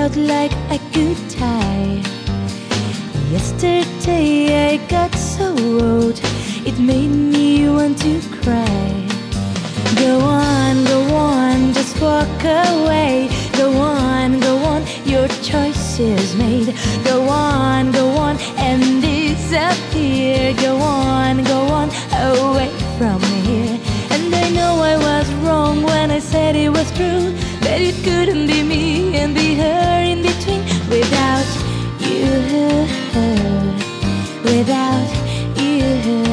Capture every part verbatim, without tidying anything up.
felt like I could die. Yesterday I got so old, it made me want to cry. Go on, go on, just walk away. Go on, go on, your choice is made. Go on, go on, and disappear. Go on, go on, away from here. And I know I was wrong when I said it was true, that it couldn't be me and be her in between. Without you, without you,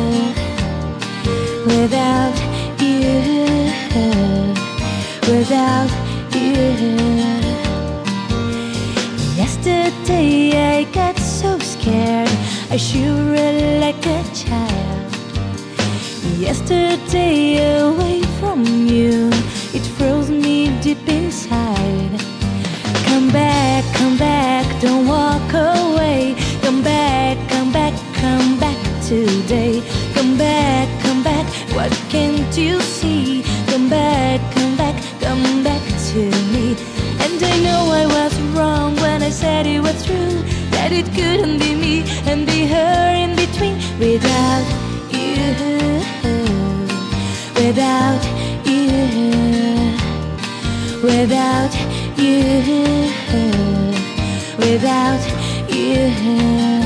without you, without you. Yesterday I got so scared, I shivered like a child. Yesterday away from you, it froze me deep inside. Come back, come back, don't walk away. Come back, come back, come back today. Come back, come back, what can't you see? Come back, come back, come back to me. And I know I was wrong when I said it was true, that it couldn't be me and be her in between. Without you, without you, without you, without you.